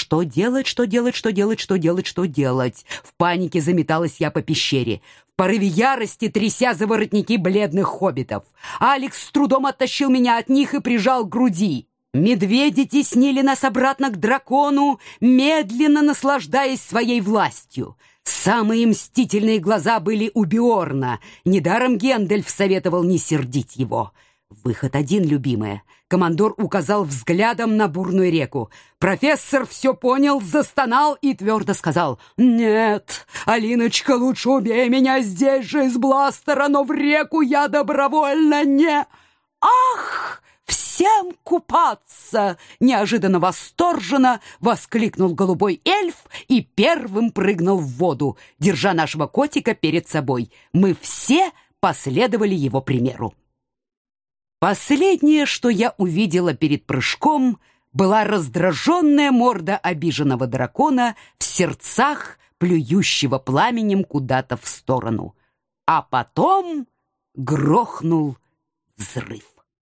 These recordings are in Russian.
Что делать, что делать, что делать, что делать, что делать? В панике заметалась я по пещере, в порыве ярости тряся за воротники бледных хоббитов. Алекс с трудом оттащил меня от них и прижал к груди. Медведи теснили нас обратно к дракону, медленно наслаждаясь своей властью. Самые мстительные глаза были у Бьорна. Недаром Гендальф советовал не сердить его. Выход один, любимая. Командор указал взглядом на бурную реку. Профессор все понял, застонал и твердо сказал: «Нет, Алиночка, лучше убей меня здесь же из бластера, но в реку я добровольно не...» «Ах, всем купаться!» Неожиданно восторженно воскликнул голубой эльф и первым прыгнул в воду, держа нашего котика перед собой. Мы все последовали его примеру. Последнее, что я увидела перед прыжком, была раздраженная морда обиженного дракона в сердцах, плюющего пламенем куда-то в сторону. А потом грохнул взрыв.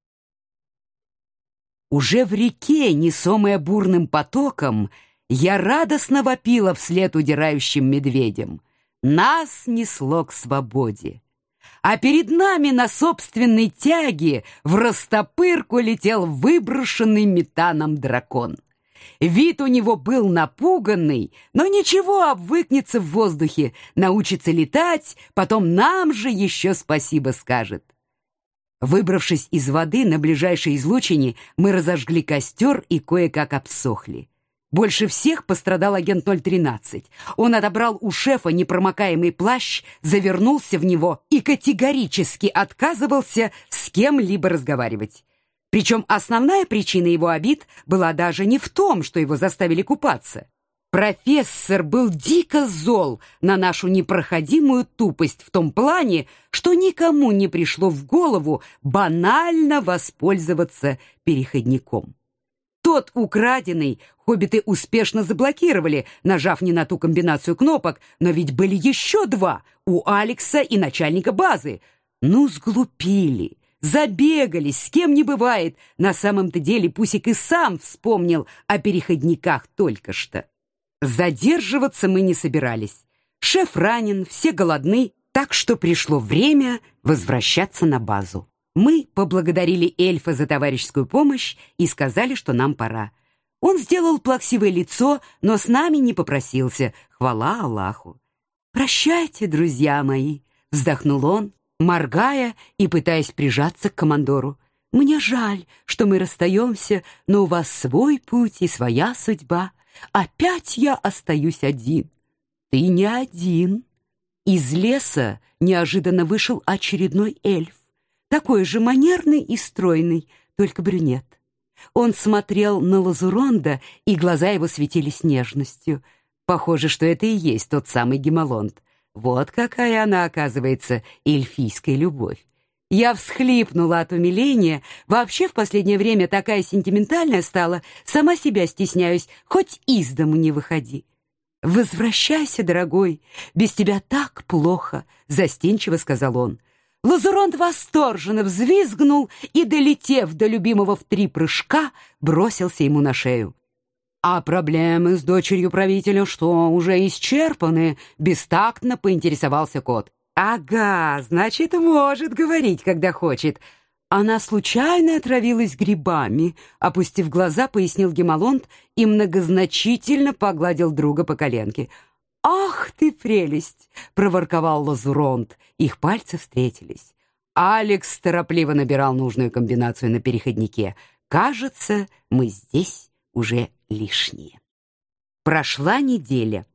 Уже в реке, несомая бурным потоком, я радостно вопила вслед удирающим медведям. Нас несло к свободе. А перед нами на собственной тяге врастопырку летел выброшенный метаном дракон. Вид у него был напуганный, но ничего, обвыкнется в воздухе, научится летать, потом нам же еще спасибо скажет. Выбравшись из воды на ближайшей излучине, мы разожгли костер и кое-как обсохли. Больше всех пострадал агент 013. Он отобрал у шефа непромокаемый плащ, завернулся в него и категорически отказывался с кем-либо разговаривать. Причем основная причина его обид была даже не в том, что его заставили купаться. Профессор был дико зол на нашу непроходимую тупость в том плане, что никому не пришло в голову банально воспользоваться переходником. Тот украденный хоббиты успешно заблокировали, нажав не на ту комбинацию кнопок, но ведь были еще два у Алекса и начальника базы. Ну, сглупили, забегались, с кем не бывает. На самом-то деле Пусик и сам вспомнил о переходниках только что. Задерживаться мы не собирались. Шеф ранен, все голодны, так что пришло время возвращаться на базу. Мы поблагодарили эльфа за товарищескую помощь и сказали, что нам пора. Он сделал плаксивое лицо, но с нами не попросился, хвала Аллаху. «Прощайте, друзья мои», — вздохнул он, моргая и пытаясь прижаться к командору. «Мне жаль, что мы расстаемся, но у вас свой путь и своя судьба. Опять я остаюсь один». «Ты не один». Из леса неожиданно вышел очередной эльф, такой же манерный и стройный, только брюнет. Он смотрел на Лазуронда, и глаза его светились нежностью. Похоже, что это и есть тот самый Гималонт. Вот какая она, оказывается, эльфийская любовь. Я всхлипнула от умиления. Вообще в последнее время такая сентиментальная стала, сама себя стесняюсь, хоть из дому не выходи. «Возвращайся, дорогой, без тебя так плохо», — застенчиво сказал он. Лазуронт восторженно взвизгнул и, долетев до любимого в 3 прыжка, бросился ему на шею. «А проблемы с дочерью правителя что, уже исчерпаны?» — бестактно поинтересовался кот. «Ага, значит, может говорить, когда хочет. Она случайно отравилась грибами», — опустив глаза, пояснил Гималонт и многозначительно погладил друга по коленке. «Ах ты прелесть!» — проворковал Лазуронт. Их пальцы встретились. Алекс торопливо набирал нужную комбинацию на переходнике. «Кажется, мы здесь уже лишние». Прошла неделя.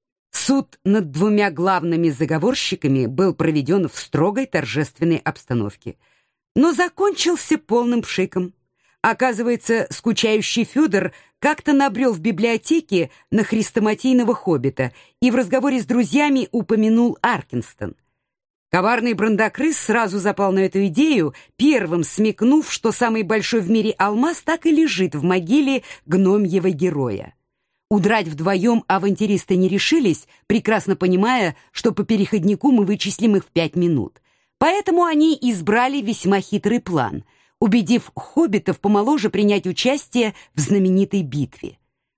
Суд над 2 главными заговорщиками был проведен в строгой торжественной обстановке, но закончился полным пшиком. Оказывается, скучающий Фёдор как-то набрел в библиотеке на хрестоматийного хоббита и в разговоре с друзьями упомянул Аркинстон. Коварный брандакрыс сразу запал на эту идею, первым смекнув, что самый большой в мире алмаз так и лежит в могиле гномьего героя. Удрать вдвоем авантюристы не решились, прекрасно понимая, что по переходнику мы вычислим их в 5 минут. Поэтому они избрали весьма хитрый план, убедив хоббитов помоложе принять участие в знаменитой битве.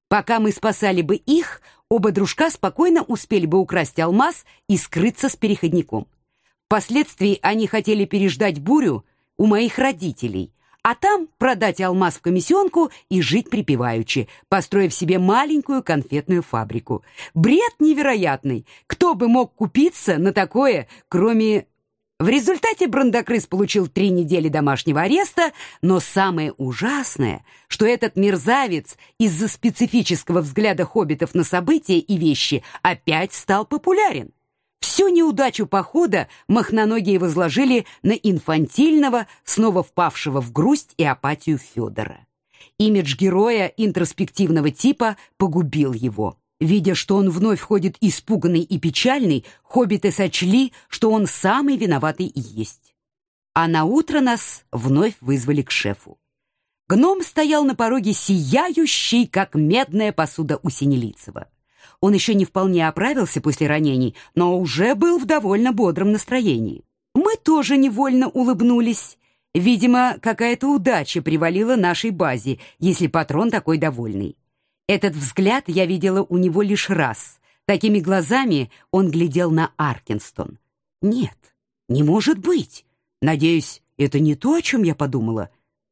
Пока мы спасали бы их, оба дружка спокойно успели бы украсть алмаз и скрыться с переходником. Впоследствии они хотели переждать бурю у моих родителей, а там продать алмаз в комиссионку и жить припеваючи, построив себе маленькую конфетную фабрику. Бред невероятный! Кто бы мог купиться на такое, кроме... В результате Брандакрыс получил 3 недели домашнего ареста, но самое ужасное, что этот мерзавец из-за специфического взгляда хоббитов на события и вещи опять стал популярен. Всю неудачу похода махноногие возложили на инфантильного, снова впавшего в грусть и апатию Федора. Имидж героя интроспективного типа погубил его. Видя, что он вновь ходит испуганный и печальный, хоббиты сочли, что он самый виноватый и есть. А наутро нас вновь вызвали к шефу. Гном стоял на пороге сияющий, как медная посуда у Синелицева. Он еще не вполне оправился после ранений, но уже был в довольно бодром настроении. Мы тоже невольно улыбнулись. Видимо, какая-то удача привалила нашей базе, если патрон такой довольный. Этот взгляд я видела у него лишь раз. Такими глазами он глядел на Аркинстон. Нет, не может быть. Надеюсь, это не то, о чем я подумала.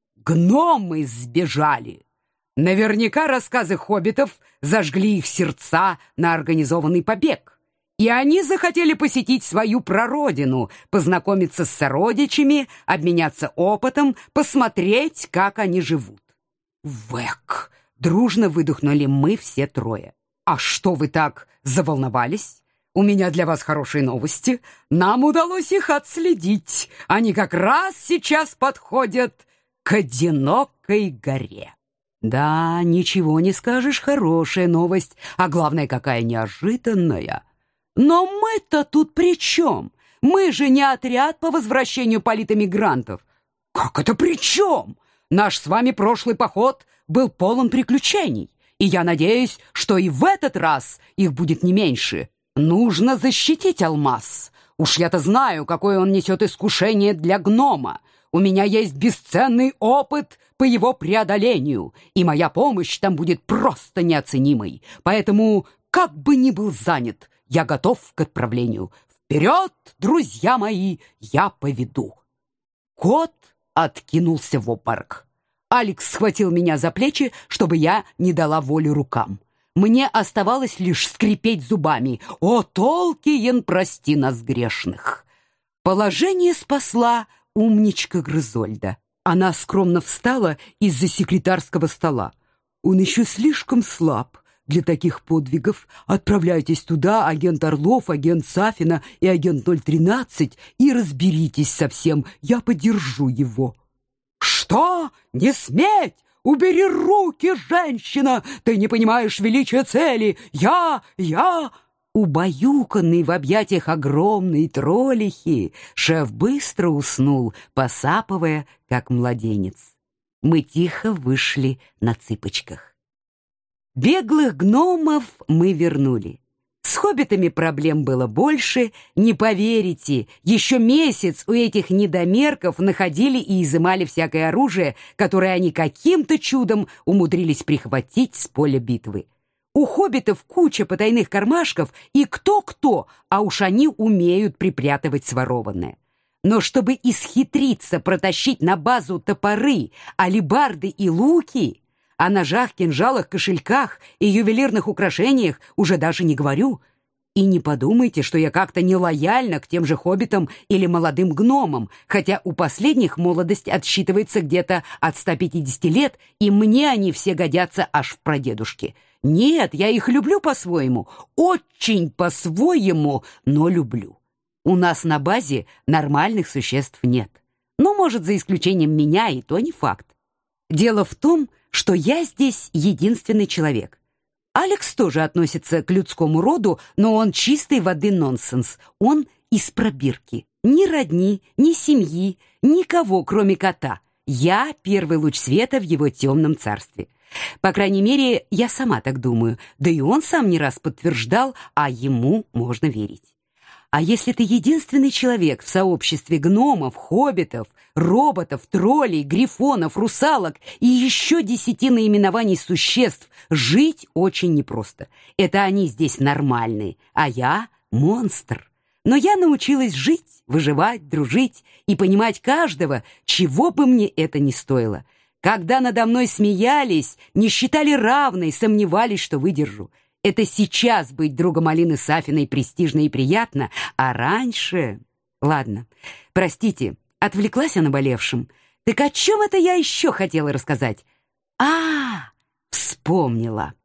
Гномы сбежали. Наверняка рассказы хоббитов зажгли их сердца на организованный побег. И они захотели посетить свою прародину, познакомиться с сородичами, обменяться опытом, посмотреть, как они живут. Вэк! Дружно выдохнули мы все трое. «А что вы так заволновались? У меня для вас хорошие новости. Нам удалось их отследить. Они как раз сейчас подходят к одинокой горе». Да, ничего не скажешь, хорошая новость, а главное, какая неожиданная. Но мы-то тут при чем? Мы же не отряд по возвращению политэмигрантов. Как это при чем? Наш с вами прошлый поход был полон приключений, и я надеюсь, что и в этот раз их будет не меньше. Нужно защитить алмаз. Уж я-то знаю, какое он несет искушение для гнома. У меня есть бесценный опыт по его преодолению, и моя помощь там будет просто неоценимой. Поэтому, как бы ни был занят, я готов к отправлению. Вперед, друзья мои, я поведу. Кот откинулся в обморок. Алекс схватил меня за плечи, чтобы я не дала воли рукам. Мне оставалось лишь скрипеть зубами. «О, Толкиен, прости нас грешных!» Положение спасла умничка Грызольда. Она скромно встала из-за секретарского стола. «Он еще слишком слаб для таких подвигов. Отправляйтесь туда, агент Орлов, агент Сафина и агент 013, и разберитесь со всем. Я поддержу его». «Что? Не сметь! Убери руки, женщина! Ты не понимаешь величия цели! Я...» Убаюканный в объятиях огромной троллихи, шеф быстро уснул, посапывая, как младенец. Мы тихо вышли на цыпочках. Беглых гномов мы вернули. С хоббитами проблем было больше. Не поверите, еще месяц у этих недомерков находили и изымали всякое оружие, которое они каким-то чудом умудрились прихватить с поля битвы. У хоббитов куча потайных кармашков, и кто-кто, а уж они умеют припрятывать сворованное. Но чтобы исхитриться протащить на базу топоры, алебарды и луки, о ножах, кинжалах, кошельках и ювелирных украшениях уже даже не говорю. И не подумайте, что я как-то нелояльна к тем же хоббитам или молодым гномам, хотя у последних молодость отсчитывается где-то от 150 лет, и мне они все годятся аж в прадедушке. Нет, я их люблю по-своему, очень по-своему, но люблю. У нас на базе нормальных существ нет. Ну, может, за исключением меня, и то не факт. Дело в том, что я здесь единственный человек. Алекс тоже относится к людскому роду, но он чистой воды нонсенс. Он из пробирки. Ни родни, ни семьи, никого, кроме кота. Я первый луч света в его темном царстве. По крайней мере, я сама так думаю. Да и он сам не раз подтверждал, а ему можно верить. А если ты единственный человек в сообществе гномов, хоббитов, роботов, троллей, грифонов, русалок и еще 10 наименований существ, жить очень непросто. Это они здесь нормальные, а я монстр. Но я научилась жить, выживать, дружить и понимать каждого, чего бы мне это ни стоило. Когда надо мной смеялись, не считали равной, сомневались, что выдержу. Это сейчас быть другом Алины Сафиной престижно и приятно, а раньше... Ладно, простите, отвлеклась о наболевшем. Так о чем это я еще хотела рассказать? Вспомнила.